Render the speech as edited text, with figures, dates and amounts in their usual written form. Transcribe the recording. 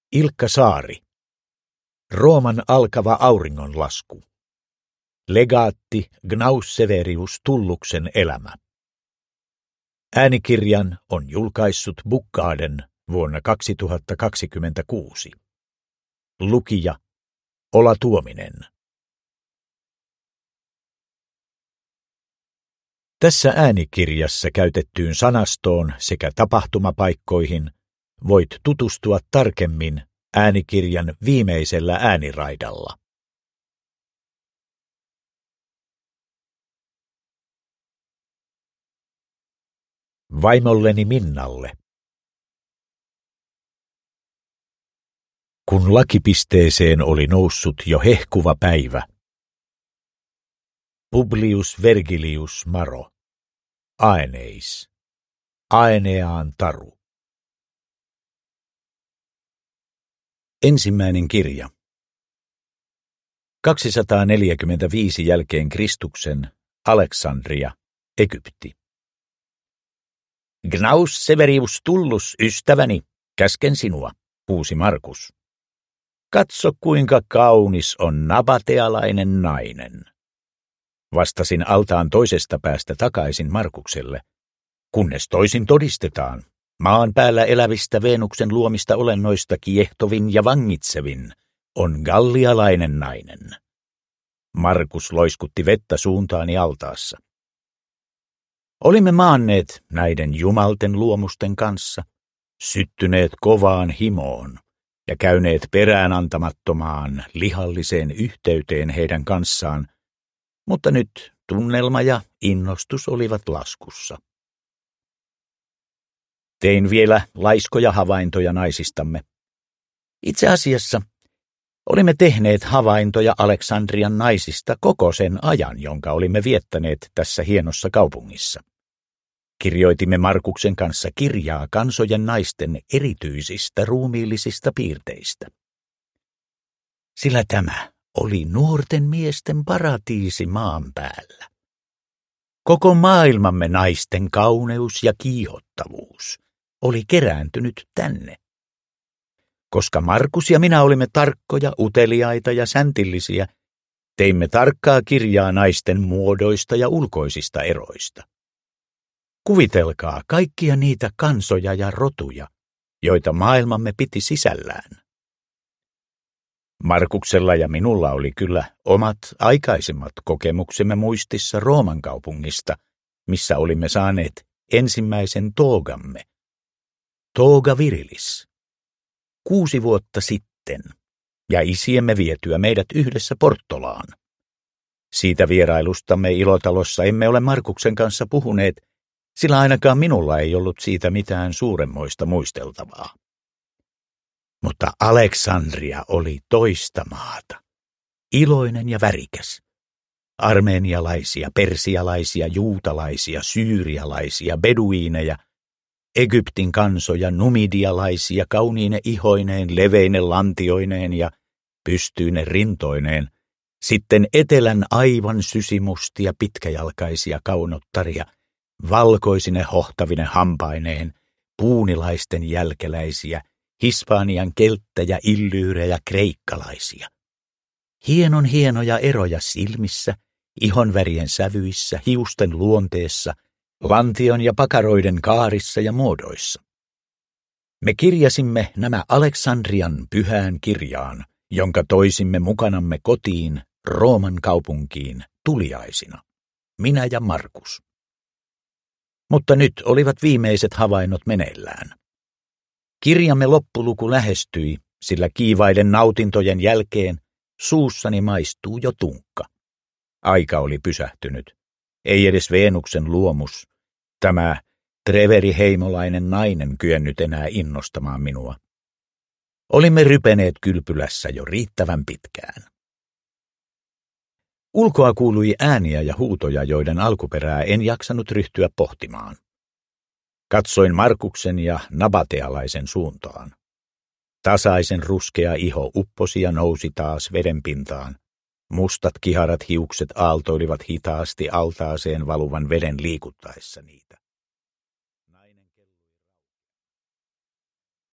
Ilkka Saari. Rooman alkava auringonlasku. Legaatti Gnaus Severius Tulluksen elämä. Äänikirjan on julkaissut Bookaarden vuonna 2026. Lukija Ola Tuominen. Tässä äänikirjassa käytettyyn sanastoon sekä tapahtumapaikkoihin voit tutustua tarkemmin äänikirjan viimeisellä ääniraidalla. Vaimolleni Minnalle. Kun lakipisteeseen oli noussut jo hehkuva päivä. Publius Vergilius Maro. Aeneis. Aeneaan taru. Ensimmäinen kirja. 245 jälkeen Kristuksen, Aleksandria, Egypti. Gnaus Severius Tullus, ystäväni, käsken sinua, huusi Markus. Katso, kuinka kaunis on nabatealainen nainen. Vastasin altaan toisesta päästä takaisin Markukselle, kunnes toisin todistetaan. Maan päällä elävistä Venuksen luomista olennoista kiehtovin ja vangitsevin on gallialainen nainen. Markus loiskutti vettä suuntaani altaassa. Olimme maanneet näiden jumalten luomusten kanssa, syttyneet kovaan himoon ja käyneet peräänantamattomaan lihalliseen yhteyteen heidän kanssaan, mutta nyt tunnelma ja innostus olivat laskussa. Tein vielä laiskoja havaintoja naisistamme. Itse asiassa olimme tehneet havaintoja Aleksandrian naisista koko sen ajan, jonka olimme viettäneet tässä hienossa kaupungissa. Kirjoitimme Markuksen kanssa kirjaa kansojen naisten erityisistä ruumiillisista piirteistä. Sillä tämä oli nuorten miesten paratiisi maan päällä. Koko maailmamme naisten kauneus ja kiihottavuus oli kerääntynyt tänne. Koska Markus ja minä olimme tarkkoja, uteliaita ja säntillisiä, teimme tarkkaa kirjaa naisten muodoista ja ulkoisista eroista. Kuvitelkaa kaikkia niitä kansoja ja rotuja, joita maailmamme piti sisällään. Markuksella ja minulla oli kyllä omat aikaisemmat kokemuksemme muistissa Rooman kaupungista, missä olimme saaneet ensimmäisen toogamme. Toga virilis. 6 vuotta sitten, ja isiemme vietyä meidät yhdessä Porttolaan. Siitä vierailustamme Ilotalossa emme ole Markuksen kanssa puhuneet, sillä ainakaan minulla ei ollut siitä mitään suuremmoista muisteltavaa. Mutta Aleksandria oli toista maata, iloinen ja värikäs. Armenialaisia, persialaisia, juutalaisia, syyrialaisia, beduiineja, Egyptin kansoja, numidialaisia, kauniine ihoineen, leveine lantioineen ja pystyine rintoineen, sitten etelän aivan sysimustia pitkäjalkaisia kaunottaria, valkoisine hohtavine hampaineen, puunilaisten jälkeläisiä, Hispanian kelttejä, illyyrejä, kreikkalaisia. Hienon hienoja eroja silmissä, ihonvärien sävyissä, hiusten luonteessa, lantion ja pakaroiden kaarissa ja muodoissa. Me kirjasimme nämä Aleksandrian pyhään kirjaan, jonka toisimme mukanamme kotiin Rooman kaupunkiin tuliaisina, minä ja Markus. Mutta nyt olivat viimeiset havainnot meneillään. Kirjamme loppuluku lähestyi, sillä kiivaiden nautintojen jälkeen suussani maistuu jo tunkka. Aika oli pysähtynyt. Ei edes Venuksen luomus, tämä treveriheimolainen nainen kyennyt enää innostamaan minua. Olimme rypeneet kylpylässä jo riittävän pitkään. Ulkoa kuului ääniä ja huutoja, joiden alkuperää en jaksanut ryhtyä pohtimaan. Katsoin Markuksen ja nabatealaisen suuntaan. Tasaisen ruskea iho upposi ja nousi taas vedenpintaan. Mustat kiharat hiukset aaltoilivat hitaasti altaaseen valuvan veden liikuttaessa niitä.